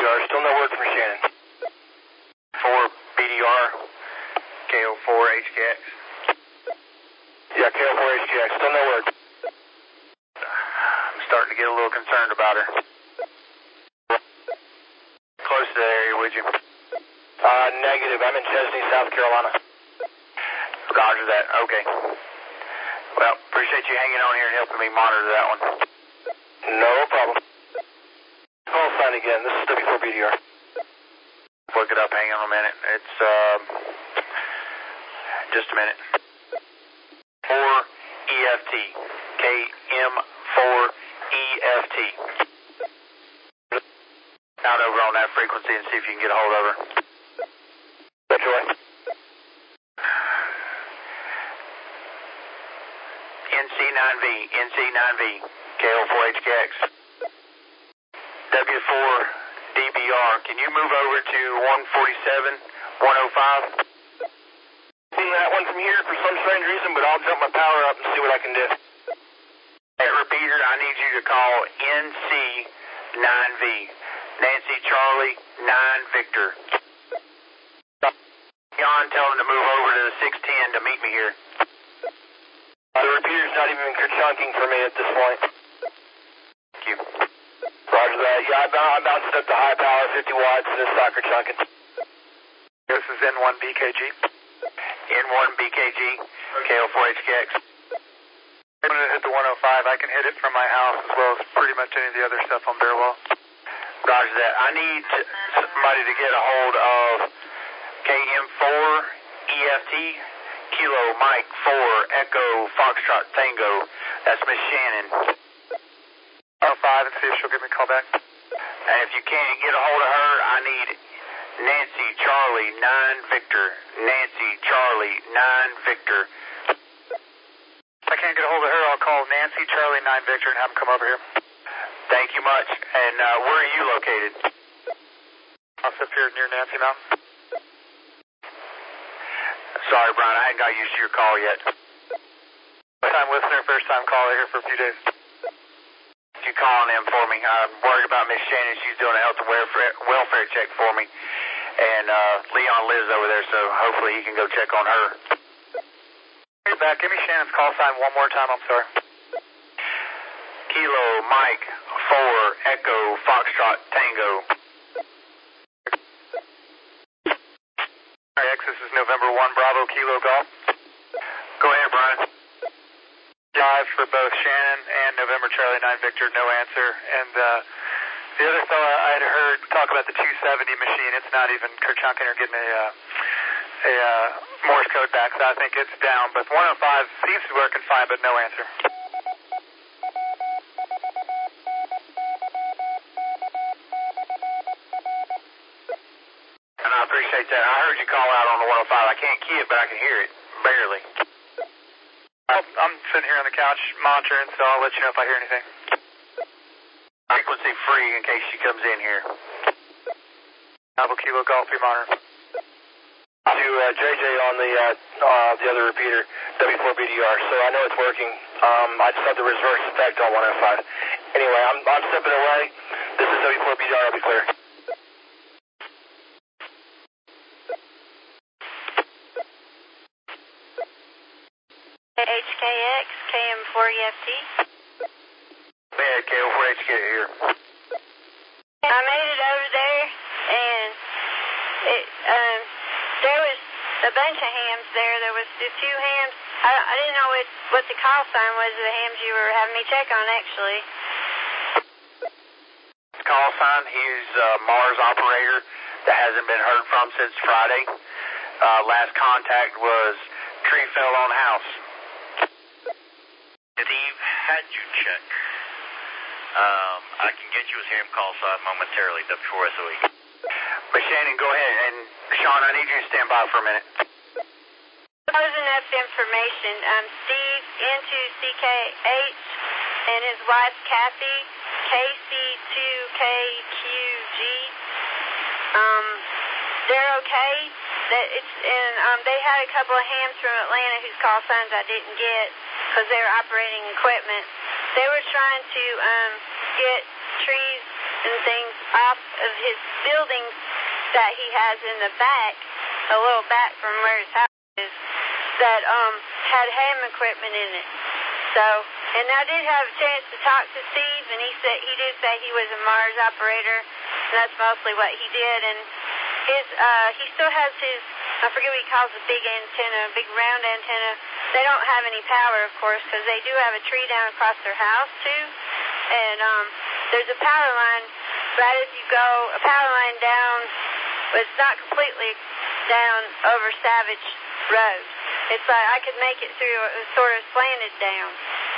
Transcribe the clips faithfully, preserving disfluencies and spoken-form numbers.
R, still no word from Shannon. four B D R, K O four H K X. Yeah, K O four H K X, still no word. I'm starting to get a little concerned about her. Close to the area, would you? Uh, negative. I'm in Chesney, South Carolina. Roger that. Okay. Well, appreciate you hanging on here and helping me monitor that one. No problem. Call sign again. This is W four B D R. Look it up. Hang on a minute. It's, um, just a minute. four E F T. K M four E F T. Out over on that frequency and see if you can get a hold of her. Roger way. N C nine V, N C nine V, K O four H K X. W four D B R, can you move over to one forty-seven, one oh five? Seeing that one from here for some strange reason, but I'll jump my power up and see what I can do. Hey, repeater, I need you to call N C nine V, Nancy Charlie nine Victor. John, tell him to move over to the six ten to meet me here. Uh, the repeater's not even chunking for me at this point. Thank you. Roger that. Yeah, I, I bounced up to high power, fifty watts, and it's soccer chunking. This is N one B K G. N one B K G, K O four H K X. I'm going to hit the one oh five. I can hit it from my house as well as pretty much any of the other stuff on Bearwell. Roger that. I need somebody to get a hold of K M four E F T, Kilo Mike four Echo Foxtrot Tango. That's Miss Shannon. one oh five and see if she'll give me a call back. And if you can't get a hold of her, I need Nancy Charlie nine Victor. Nancy Charlie nine Victor. If I can't get a hold of her, I'll call Nancy Charlie nine Victor and have them come over here. Thank you much. And uh, where are you located? I'll sit here near Nancy Mountain. Sorry, Brian, I hadn't got used to your call yet. First time listener, first time caller here for a few days. You calling in for me? I'm worried about Miss Shannon. She's doing a health and welfare, welfare check for me. And uh, Leon lives over there, so hopefully he can go check on her. Hey, back. Give me Shannon's call sign one more time. I'm sorry. Kilo Mike four Echo Foxtrot Tango. X, this is November one Bravo Kilo Golf. Go ahead, Brian. Live for both Shannon and November Charlie nine Victor, no answer. And uh, the other fella I had heard talk about the two seventy machine, it's not even kerchunking or getting a, uh, a uh, Morse code back, so I think it's down. But one oh five seems to be working fine, but no answer. And I appreciate that. I heard you call out on the one oh five. I can't key it, but I can hear it, barely. I'm sitting here on the couch monitoring, so I'll let you know if I hear anything. Frequency free in case she comes in here. Bravo Kilo Golf, your monitor. To uh, J J on the uh, uh, the other repeater, W four B D R, so I know it's working. Um, I just have the reverse effect on one oh five. Anyway, I'm, I'm stepping away. This is W four B D R, I'll be clear. H K X, K M four E F T. Yeah, K O four H K here. I made it over there, and it, um, there was a bunch of hams there. There was a few hams. I, I didn't know what, what the call sign was of the hams you were having me check on, actually. Call sign, he's a Mars operator that hasn't been heard from since Friday. Uh, last contact was tree fell on house. Steve Hadjuchek. Um, I can get you his ham call sign momentarily, W four S O E. But Shannon, go ahead, and Sean, I need you to stand by for a minute. That was enough information. Um, Steve, N two C K H, and his wife, Kathy, K C two K Q G. Um, they're okay. That it's and um, they had a couple of hams from Atlanta whose call signs I didn't get because they were operating equipment. They were trying to um, get trees and things off of his buildings that he has in the back, a little back from where his house is, that um had ham equipment in it. So, and I did have a chance to talk to Steve, and he said he did say he was a Mars operator, and that's mostly what he did. And his uh he still has his, I forget what he calls a big antenna, a big round antenna. They don't have any power, of course, because they do have a tree down across their house too. And um there's a power line right as you go, a power line down, but it's not completely down over Savage Road. It's like I could make it through, it was sort of slanted down.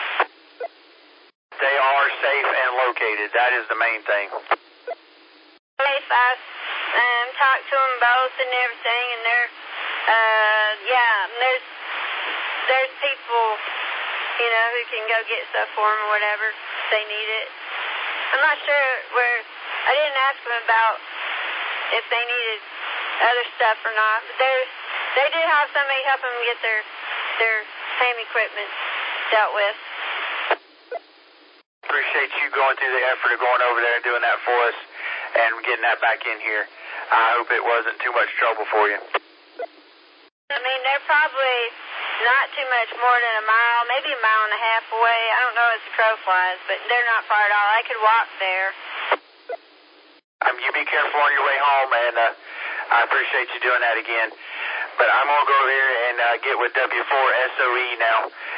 They are safe and located. That is the main thing. Safe. I um, talked to them both and everything, and they're, uh, yeah, there's, there's people, you know, who can go get stuff for them or whatever if they need it. I'm not sure where, I didn't ask them about if they needed other stuff or not, but there's, they did have somebody help them get their, their ham equipment dealt with. Appreciate you going through the effort of going over there and doing that for us and getting that back in here. I hope it wasn't too much trouble for you. I mean, they're probably not too much more than a mile, maybe a mile and a half away. I don't know as the crow flies, but they're not far at all. I could walk there. Um, you be careful on your way home, and uh, I appreciate you doing that again. But I'm going to go over here and uh, get with W four S O E now.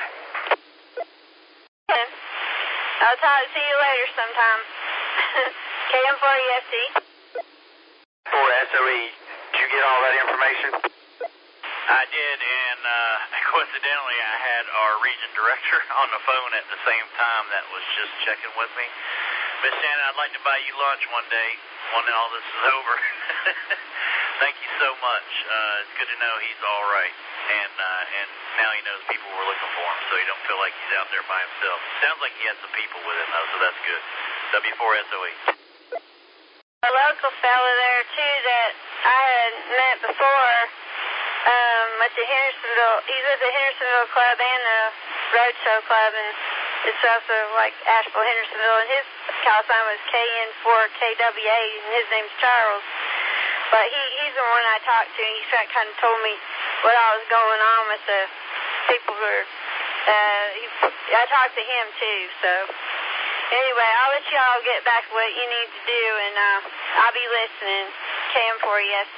Okay. I'll talk to you later sometime. K M four E S T. four S O E, did you get all that information? I did, and uh, coincidentally, I had our region director on the phone at the same time that was just checking with me. Miss Shannon, I'd like to buy you lunch one day when all this is over. Thank you so much. Uh, it's good to know he's all right, and uh, and now he knows people were looking for him, so he don't feel like he's out there by himself. Sounds like he had some people with him, though, so that's good. W four S O E. A local fella there, too, that I had met before, um, at the Hendersonville, he's at the Hendersonville Club and the Roadshow Club, and it's also like Asheville, Hendersonville, and his call sign was K N four K W A, and his name's Charles. But he, he's the one I talked to, and he kind of told me what all was going on with the people who were, uh, he, I talked to him, too, so. Anyway, I'll let y'all get back to what you need to do, and uh, I'll be listening. K M four E S T.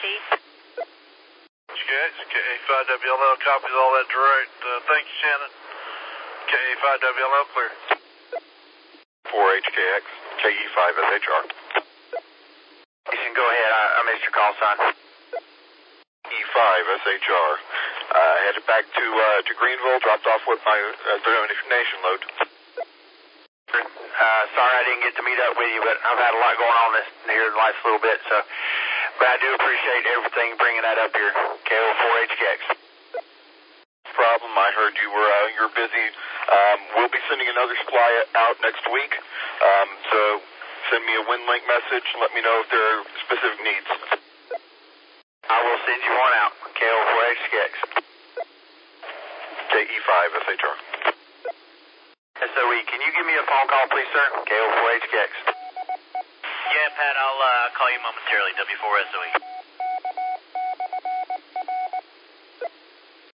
Okay, K A five W L L copies all that direct. Uh, thank you, Shannon. K A five W L L clear. four H K X, K E five S H R. You can go ahead. I, I missed your call sign. E five S H R. Uh, headed back to uh, to Greenville, dropped off with my uh, donation load. Uh, sorry I didn't get to meet up with you, but I've had a lot going on this here in the last little bit, so. But I do appreciate everything, bringing that up here. K O four H K X. Problem. I heard you were uh, you're busy. Um, we'll be sending another supply out next week. Um, so send me a WinLink message and let me know if there are specific needs. I will send you one out. K O four H K X. K E five S H R. S O E, can you give me a phone call, please, sir? K O four H K X. Yeah, Pat, I'll uh, call you momentarily. W four S O E.